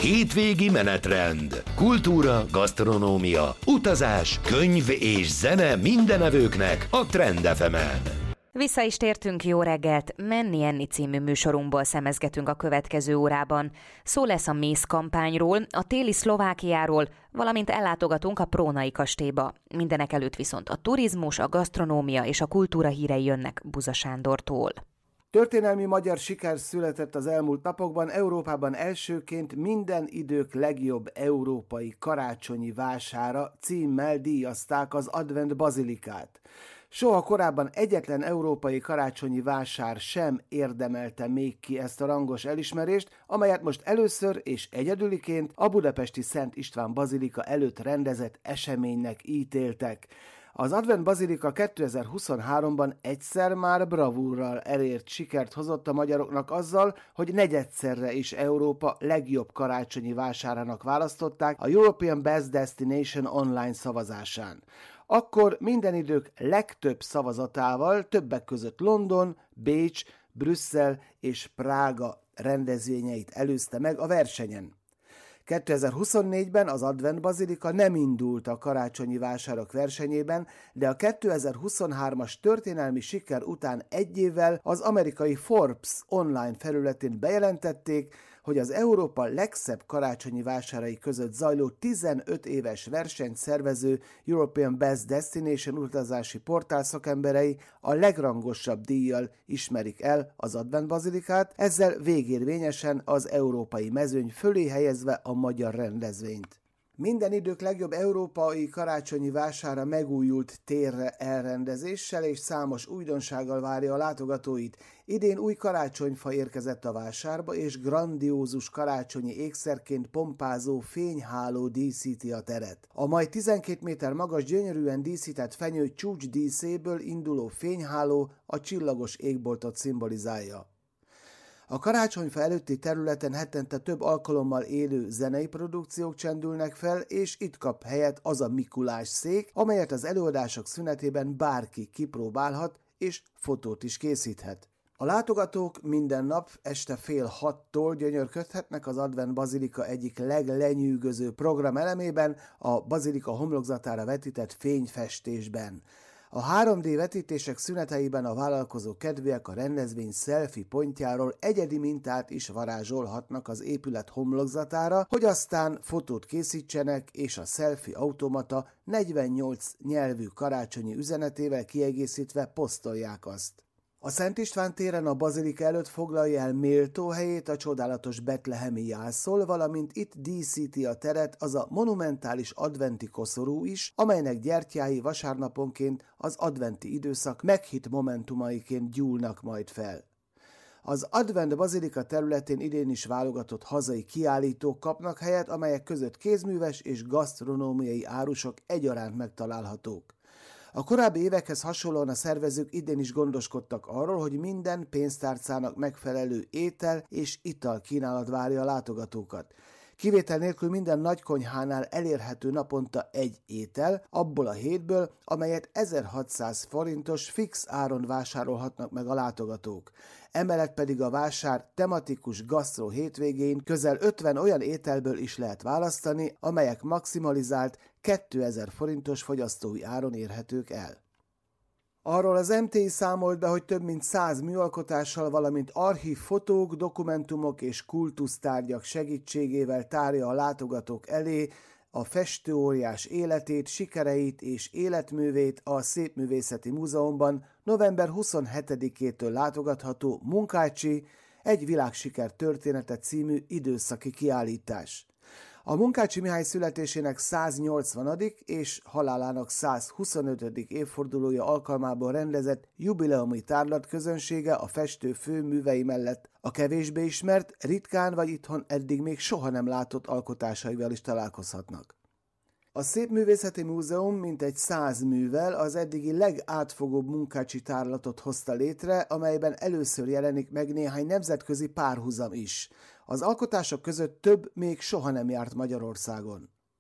Hétvégi menetrend. Kultúra, gasztronómia, utazás, könyv és zene mindenevőknek a Trend FM-en. Vissza is tértünk, jó reggelt! Menni enni című műsorunkból szemezgetünk a következő órában. Szó lesz a mész kampányról, a téli Szlovákiáról, valamint ellátogatunk a Prónai kastélyba. Mindenek előtt viszont a turizmus, a gasztronómia és a kultúra hírei jönnek Buza Sándortól. Történelmi magyar siker született az elmúlt napokban. Európában elsőként minden idők legjobb európai karácsonyi vására címmel díjazták az Advent Bazilikát. Soha korábban egyetlen európai karácsonyi vásár sem érdemelte még ki ezt a rangos elismerést, amelyet most először és egyedüliként a budapesti Szent István Bazilika előtt rendezett eseménynek ítéltek. Az Advent Bazilika 2023-ban egyszer már bravúrral elért sikert hozott a magyaroknak azzal, hogy negyedszerre is Európa legjobb karácsonyi vásárának választották a European Best Destination online szavazásán. Akkor minden idők legtöbb szavazatával többek között London, Bécs, Brüsszel és Prága rendezvényeit előzte meg a versenyen. 2024-ben az Advent Bazilika nem indult a karácsonyi vásárok versenyében, de a 2023-as történelmi siker után egy évvel az amerikai Forbes online felületén bejelentették, hogy az Európa legszebb karácsonyi vásárai között zajló 15 éves versenyt szervező European Best Destination utazási portál szakemberei a legrangosabb díjjal ismerik el az Advent Bazilikát, ezzel végérvényesen az európai mezőny fölé helyezve a magyar rendezvényt. Minden idők legjobb európai karácsonyi vására megújult térre elrendezéssel és számos újdonsággal várja a látogatóit. Idén új karácsonyfa érkezett a vásárba, és grandiózus karácsonyi ékszerként pompázó fényháló díszíti a teret. A majd 12 méter magas, gyönyörűen díszített fenyő csúcs díszéből induló fényháló a csillagos égboltot szimbolizálja. A karácsonyfa előtti területen hetente több alkalommal élő zenei produkciók csendülnek fel, és itt kap helyet az a Mikulás szék, amelyet az előadások szünetében bárki kipróbálhat, és fotót is készíthet. A látogatók minden nap este 5:30-tól gyönyörködhetnek az Advent Bazilika egyik leglenyűgöző programelemében, a bazilika homlokzatára vetített fényfestésben. A 3D vetítések szüneteiben a vállalkozó kedvélyek a rendezvény selfie pontjáról egyedi mintát is varázsolhatnak az épület homlokzatára, hogy aztán fotót készítsenek, és a selfie automata 48 nyelvű karácsonyi üzenetével kiegészítve posztolják azt. A Szent István téren a bazilika előtt foglalja el méltó helyét a csodálatos betlehemi jászol, valamint itt díszíti a teret az a monumentális adventi koszorú is, amelynek gyertyái vasárnaponként az adventi időszak meghitt momentumaiként gyúlnak majd fel. Az Advent Bazilika területén idén is válogatott hazai kiállítók kapnak helyet, amelyek között kézműves és gasztronómiai árusok egyaránt megtalálhatók. A korábbi évekhez hasonlóan a szervezők idén is gondoskodtak arról, hogy minden pénztárcának megfelelő étel és ital kínálat várja a látogatókat. Kivétel nélkül minden nagykonyhánál elérhető naponta egy étel, abból a hétből, amelyet 1600 forintos fix áron vásárolhatnak meg a látogatók. Emellett pedig a vásár tematikus gasztró hétvégén közel 50 olyan ételből is lehet választani, amelyek maximalizált 2000 forintos fogyasztói áron érhetők el. Arról az MTI számolt be, hogy több mint 100 műalkotással, valamint archív fotók, dokumentumok és kultusztárgyak segítségével tárja a látogatók elé a festőóriás életét, sikereit és életművét a Szépművészeti Múzeumban november 27-től látogatható Munkácsi, egy világsiker története című időszaki kiállítás. A Munkácsi Mihály születésének 180. és halálának 125. évfordulója alkalmából rendezett jubileumi tárlat közönsége a festő főművei mellett a kevésbé ismert, ritkán vagy itthon eddig még soha nem látott alkotásaival is találkozhatnak. A Szépművészeti Múzeum mintegy 100 művel az eddigi legátfogóbb Munkácsi tárlatot hozta létre, amelyben először jelenik meg néhány nemzetközi párhuzam is. Az alkotások között több még soha nem járt Magyarországon.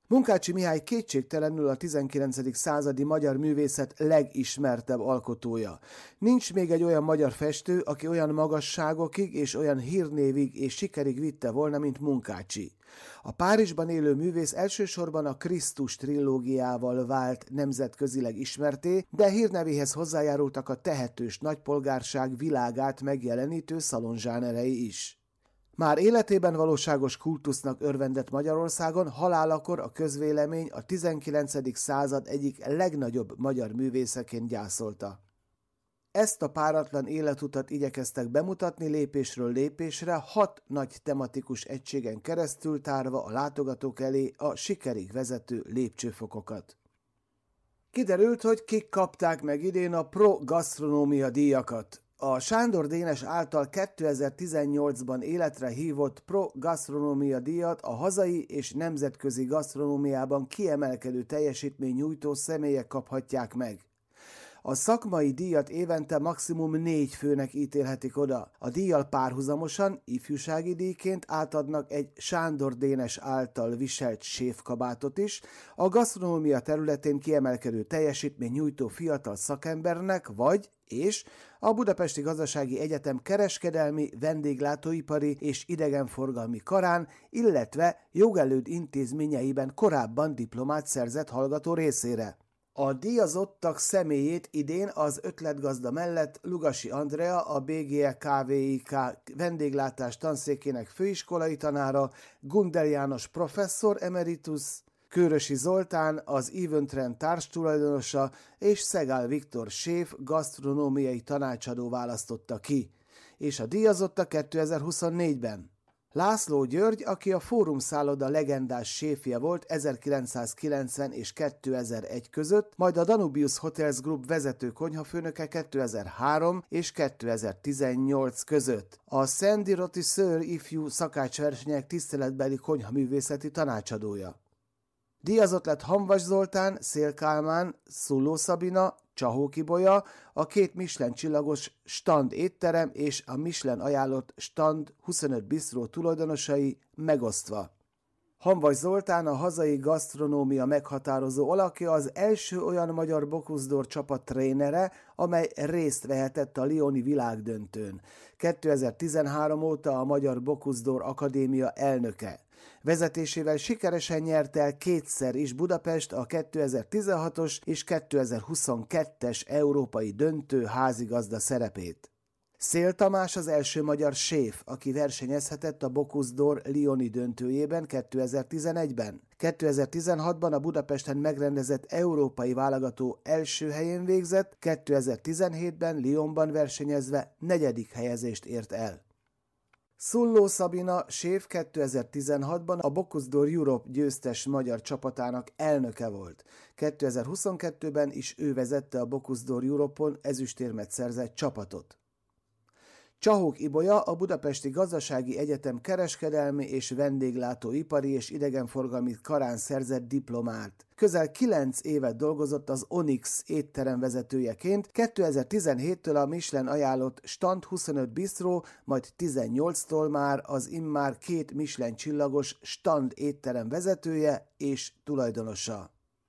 Munkácsy Mihály kétségtelenül a 19. századi magyar művészet legismertebb alkotója. Nincs még egy olyan magyar festő, aki olyan magasságokig és olyan hírnévig és sikerig vitte volna, mint Munkácsy. A Párizsban élő művész elsősorban a Krisztus trilógiával vált nemzetközileg ismertté, de hírnevéhez hozzájárultak a tehetős nagypolgárság világát megjelenítő szalonzsánerei is. Már életében valóságos kultusznak örvendett Magyarországon, halálakor a közvélemény a 19. század egyik legnagyobb magyar művészeként gyászolta. Ezt a páratlan életutat igyekeztek bemutatni lépésről lépésre, 6 nagy tematikus egységen keresztül tárva a látogatók elé a sikerig vezető lépcsőfokokat. Kiderült, hogy kik kapták meg idén a Pro Gasztronómia díjakat. A Sándor Dénes által 2018-ban életre hívott Pro Gasztronómia díjat a hazai és nemzetközi gasztronómiában kiemelkedő teljesítmény nyújtó személyek kaphatják meg. A szakmai díjat évente maximum 4 főnek ítélhetik oda. A díjjal párhuzamosan ifjúsági díjként átadnak egy Sándor Dénes által viselt séfkabátot is, a gasztronómia területén kiemelkedő teljesítmény nyújtó fiatal szakembernek és a Budapesti Gazdasági Egyetem kereskedelmi, vendéglátóipari és idegenforgalmi karán, illetve jogelőd intézményeiben korábban diplomát szerzett hallgató részére. A díjazottak személyét idén az ötletgazda mellett Lugasy Andrea, a BGE KVIK vendéglátás tanszékének főiskolai tanára, Gundel János professzor emeritus, Kőrösi Zoltán, az Eventrend társtulajdonosa és Szegál Viktor séf gasztronómiai tanácsadó választotta ki, és a díjazottak 2024-ben. László György, aki a Fórum szálloda legendás séfje volt 1990 és 2001 között, majd a Danubius Hotels Group vezető konyhafőnöke 2003 és 2018 között. A Sandy Rotisseur ifjú szakácsversenyek tiszteletbeli konyhaművészeti tanácsadója. Díjazott lett Hamvas Zoltán, Széll Kálmán, Szulló Szabina, Csahóki Bolya, a 2 Michelin csillagos Stand étterem és a Michelin ajánlott Stand 25 bistró tulajdonosai megosztva. Hamvas Zoltán, a hazai gasztronómia meghatározó alakja, az első olyan magyar Bocuse d'Or csapat trénere, amely részt vehetett a lyoni világdöntőn. 2013 óta a Magyar Bocuse d'Or Akadémia elnöke. Vezetésével sikeresen nyerte el 2-szer is Budapest a 2016-os és 2022-es európai döntő házigazda szerepét. Széll Tamás az első magyar séf, aki versenyezhetett a Bocuse d'Or lyoni döntőjében 2011-ben. 2016-ban a Budapesten megrendezett európai válogató első helyén végzett, 2017-ben Lyonban versenyezve 4. helyezést ért el. Szulló Szabina séf 2016-ban a Bocuse d'Or Europe győztes magyar csapatának elnöke volt. 2022-ben is ő vezette a Bocuse d'Or Europe-on ezüstérmet szerzett csapatot. Csahók Ibolya, a Budapesti Gazdasági Egyetem kereskedelmi és vendéglátóipari és idegenforgalmi karán szerzett diplomát. Közel 9 évet dolgozott az Onyx étterem vezetőjeként, 2017-től a Michelin ajánlott Stand 25 bistró, majd 18-tól már az immár 2 Michelin csillagos Stand étterem vezetője és tulajdonosa.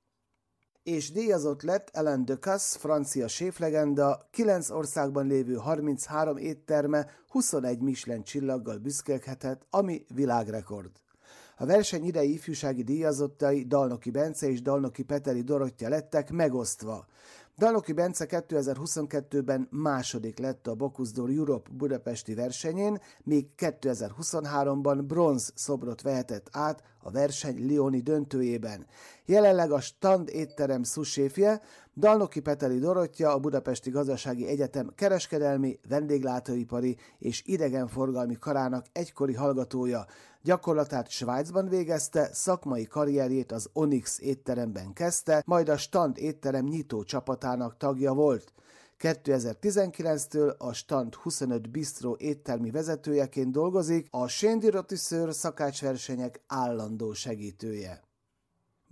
És díjazott lett Alain Ducasse, francia séflegenda, 9 országban lévő 33 étterme 21 Michelin csillaggal büszkélkedhet, ami világrekord. A verseny idei ifjúsági díjazottai Dalnoki Bence és Dalnoki Peteli Dorottya lettek megosztva. Dalnoki Bence 2022-ben második lett a Bocuse d'Or Europe budapesti versenyén, míg 2023-ban bronz szobrot vehetett át a verseny lyoni döntőjében. Jelenleg a Stand étterem sous-séfje, Dalnoki Peteli Dorottya, a Budapesti Gazdasági Egyetem kereskedelmi, vendéglátóipari és idegenforgalmi karának egykori hallgatója. Gyakorlatát Svájcban végezte, szakmai karrierjét az Onyx étteremben kezdte, majd a Stand étterem nyitó csapatának tagja volt. 2019-től a Stand 25 bistró éttermi vezetőjeként dolgozik, a Sandy Rotisseur szakácsversenyek állandó segítője.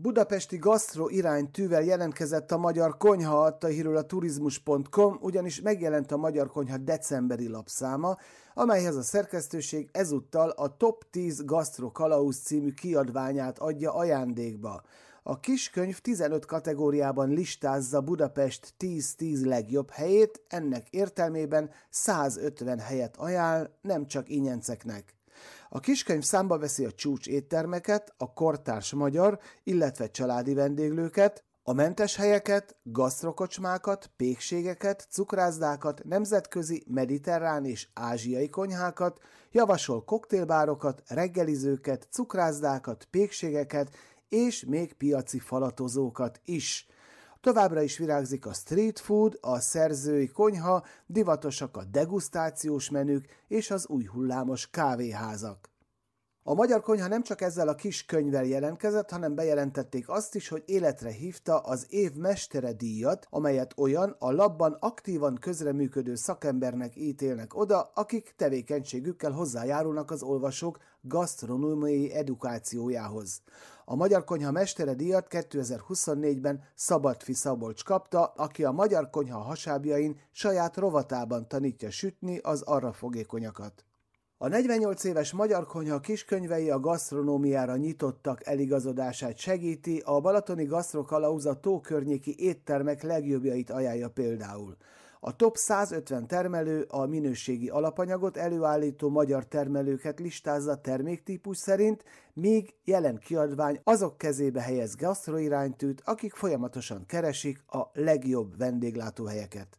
Budapesti gasztro iránytűvel jelentkezett a Magyar Konyha, adta hírül a turizmus.com, ugyanis megjelent a Magyar Konyha decemberi lapszáma, amelyhez a szerkesztőség ezúttal a Top 10 Gasztro Kalauz című kiadványát adja ajándékba. A kiskönyv 15 kategóriában listázza Budapest 10-10 legjobb helyét, ennek értelmében 150 helyet ajánl, nem csak ingyenceknek. A kiskönyv számba veszi a csúcs éttermeket, a kortárs magyar, illetve családi vendéglőket, a mentes helyeket, gasztrokocsmákat, pékségeket, cukrászdákat, nemzetközi, mediterrán és ázsiai konyhákat, javasol koktélbárokat, reggelizőket, cukrászdákat, pékségeket és még piaci falatozókat is. Továbbra is virágzik a street food, a szerzői konyha, divatosak a degustációs menük és az új hullámos kávéházak. A Magyar Konyha nem csak ezzel a kis könyvvel jelentkezett, hanem bejelentették azt is, hogy életre hívta az év mestere díjat, amelyet olyan a labban aktívan közreműködő szakembernek ítélnek oda, akik tevékenységükkel hozzájárulnak az olvasók gasztronómiai edukációjához. A Magyar Konyha mestere díjat 2024-ben Szabadfi Szabolcs kapta, aki a Magyar Konyha hasábjain saját rovatában tanítja sütni az arra fogékonyakat. A 48 éves Magyar Konyha kiskönyvei a gasztronómiára nyitottak eligazodását segíti, a balatoni gasztrokalauz a tókörnyéki éttermek legjobbjait ajánlja például. A top 150 termelő a minőségi alapanyagot előállító magyar termelőket listázza terméktípus szerint, míg jelen kiadvány azok kezébe helyez gasztroiránytűt, akik folyamatosan keresik a legjobb vendéglátóhelyeket.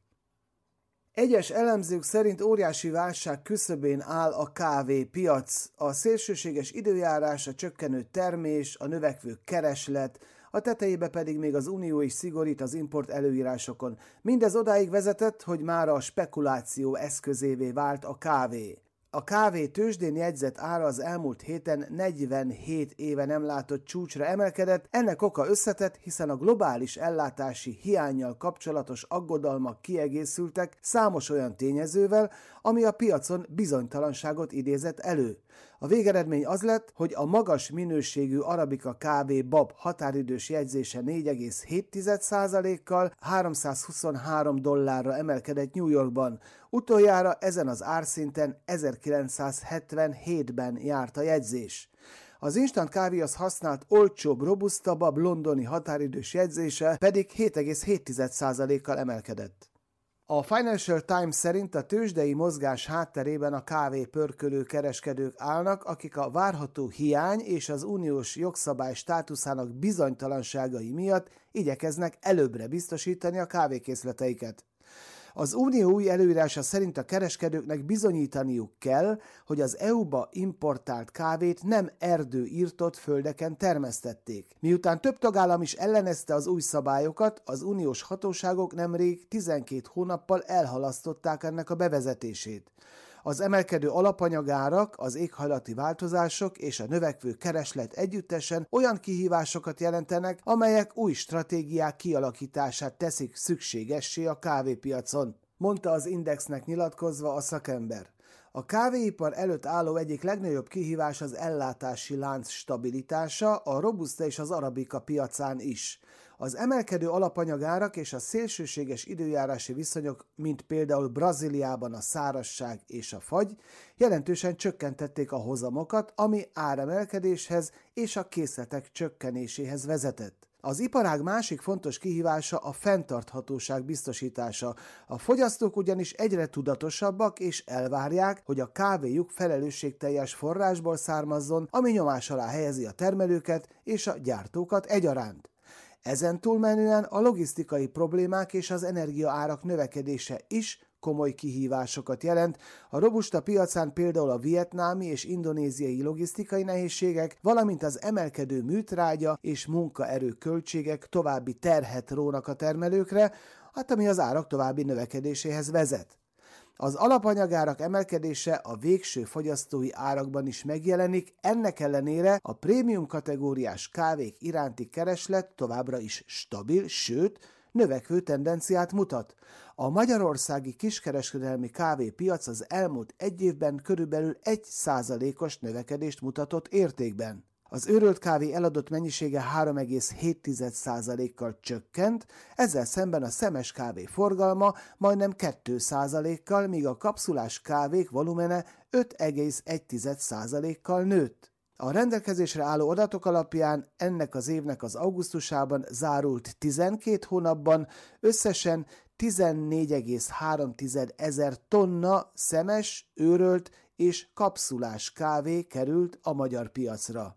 Egyes elemzők szerint óriási válság küszöbén áll a kávépiac. A szélsőséges időjárás, a csökkenő termés, a növekvő kereslet, a tetejébe pedig még az Unió is szigorít az import előírásokon. Mindez odáig vezetett, hogy már a spekuláció eszközévé vált a kávé. A kávé tőzsdén jegyzett ára az elmúlt héten 47 éve nem látott csúcsra emelkedett, ennek oka összetett, hiszen a globális ellátási hiánnyal kapcsolatos aggodalmak kiegészültek számos olyan tényezővel, ami a piacon bizonytalanságot idézett elő. A végeredmény az lett, hogy a magas minőségű arabika kávé bab határidős jegyzése 4,7%-kal $323 emelkedett New Yorkban. Utoljára ezen az árszinten 1977-ben járt a jegyzés. Az instant kávéhoz használt olcsóbb robusta bab londoni határidős jegyzése pedig 7,7%-kal emelkedett. A Financial Times szerint a tőzsdei mozgás hátterében a kávé pörkölő kereskedők állnak, akik a várható hiány és az uniós jogszabály státuszának bizonytalanságai miatt igyekeznek előbbre biztosítani a kávékészleteiket. Az Unió új előírása szerint a kereskedőknek bizonyítaniuk kell, hogy az EU-ba importált kávét nem erdőirtott földeken termesztették. Miután több tagállam is ellenezte az új szabályokat, az uniós hatóságok nemrég 12 hónappal elhalasztották ennek a bevezetését. Az emelkedő alapanyagárak, az éghajlati változások és a növekvő kereslet együttesen olyan kihívásokat jelentenek, amelyek új stratégiák kialakítását teszik szükségessé a kávépiacon, mondta az Indexnek nyilatkozva a szakember. A kávéipar előtt álló egyik legnagyobb kihívás az ellátási lánc stabilitása, a robusta és az arabika piacán is. Az emelkedő alapanyagárak és a szélsőséges időjárási viszonyok, mint például Brazíliában a szárazság és a fagy, jelentősen csökkentették a hozamokat, ami áremelkedéshez és a készletek csökkenéséhez vezetett. Az iparág másik fontos kihívása a fenntarthatóság biztosítása. A fogyasztók ugyanis egyre tudatosabbak és elvárják, hogy a kávéjuk felelősségteljes forrásból származzon, ami nyomás alá helyezi a termelőket és a gyártókat egyaránt. Ezen túlmenően a logisztikai problémák és az energiaárak növekedése is komoly kihívásokat jelent. A robusta piacán például a vietnámi és indonéziai logisztikai nehézségek, valamint az emelkedő műtrágya és munkaerő költségek további terhet rónak a termelőkre, ami az árak további növekedéséhez vezet. Az alapanyagárak emelkedése a végső fogyasztói árakban is megjelenik, ennek ellenére a prémium kategóriás kávék iránti kereslet továbbra is stabil, sőt, növekvő tendenciát mutat. A magyarországi kiskereskedelmi kávépiac az elmúlt egy évben körülbelül 1%-os növekedést mutatott értékben. Az őrölt kávé eladott mennyisége 3,7%-kal csökkent, ezzel szemben a szemes kávé forgalma majdnem 2%-kal, míg a kapszulás kávék volumene 5,1%-kal nőtt. A rendelkezésre álló adatok alapján ennek az évnek az augusztusában zárult 12 hónapban összesen 14,3 ezer tonna szemes, őrölt és kapszulás kávé került a magyar piacra.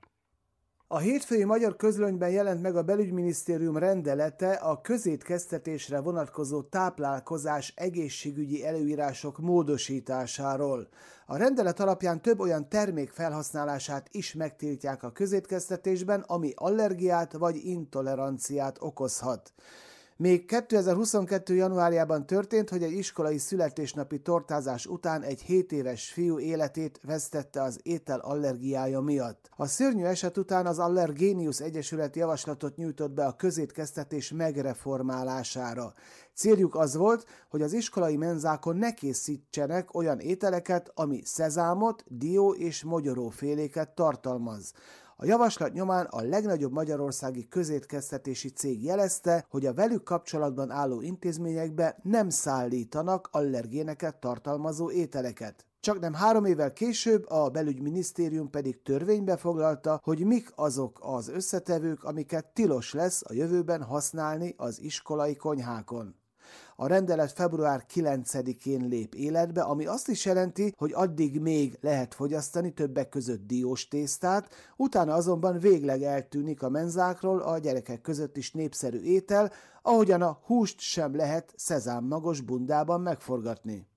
A hétfői Magyar Közlönyben jelent meg a Belügyminisztérium rendelete a közétkeztetésre vonatkozó táplálkozás egészségügyi előírások módosításáról. A rendelet alapján több olyan termék felhasználását is megtiltják a közétkeztetésben, ami allergiát vagy intoleranciát okozhat. Még 2022. januárjában történt, hogy egy iskolai születésnapi tortázás után egy 7 éves fiú életét vesztette az étel allergiája miatt. A szörnyű eset után az Allergenius Egyesület javaslatot nyújtott be a közétkeztetés megreformálására. Céljuk az volt, hogy az iskolai menzákon ne készítsenek olyan ételeket, ami szezámot, dió és mogyoróféléket tartalmaz. A javaslat nyomán a legnagyobb magyarországi közétkeztetési cég jelezte, hogy a velük kapcsolatban álló intézményekbe nem szállítanak allergéneket tartalmazó ételeket. Csaknem 3 évvel később a Belügyminisztérium pedig törvénybe foglalta, hogy mik azok az összetevők, amiket tilos lesz a jövőben használni az iskolai konyhákon. A rendelet február 9-én lép életbe, ami azt is jelenti, hogy addig még lehet fogyasztani többek között diós tésztát, utána azonban végleg eltűnik a menzákról a gyerekek között is népszerű étel, ahogyan a húst sem lehet szezámmagos bundában megforgatni.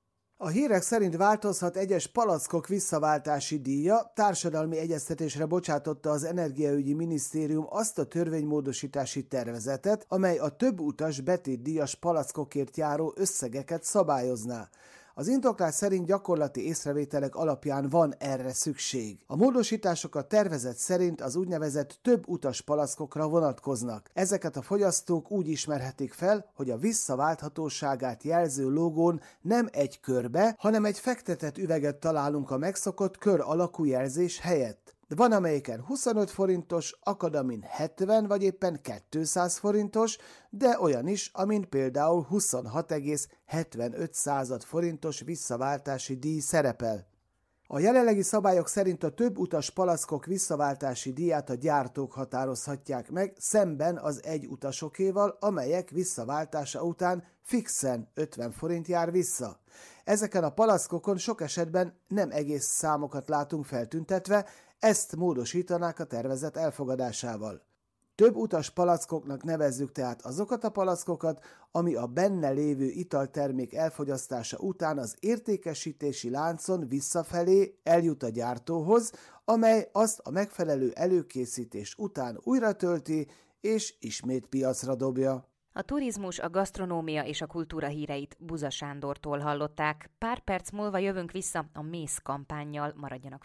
A hírek szerint változhat egyes palackok visszaváltási díja, társadalmi egyeztetésre bocsátotta az Energiaügyi Minisztérium azt a törvénymódosítási tervezetet, amely a több utas betétdíjas palackokért járó összegeket szabályozná. Az indoklás szerint gyakorlati észrevételek alapján van erre szükség. A módosítások a tervezet szerint az úgynevezett több utas palackokra vonatkoznak. Ezeket a fogyasztók úgy ismerhetik fel, hogy a visszaválthatóságát jelző logón nem egy körbe, hanem egy fektetett üveget találunk a megszokott kör alakú jelzés helyett. Van amelyiken 25 forintos, akad amin 70 vagy éppen 200 forintos, de olyan is, amin például 26,75 forintos visszaváltási díj szerepel. A jelenlegi szabályok szerint a több utas palackok visszaváltási díját a gyártók határozhatják meg, szemben az egy utasokéval, amelyek visszaváltása után fixen 50 forint jár vissza. Ezeken a palackokon sok esetben nem egész számokat látunk feltüntetve, ezt módosítanák a tervezet elfogadásával. Több utas palackoknak nevezzük tehát azokat a palackokat, ami a benne lévő italtermék elfogyasztása után az értékesítési láncon visszafelé eljut a gyártóhoz, amely azt a megfelelő előkészítés után újra tölti és ismét piacra dobja. A turizmus, a gasztronómia és a kultúra híreit Buza Sándortól hallották. Pár perc múlva jövünk vissza a Mész kampánnyal, maradjanak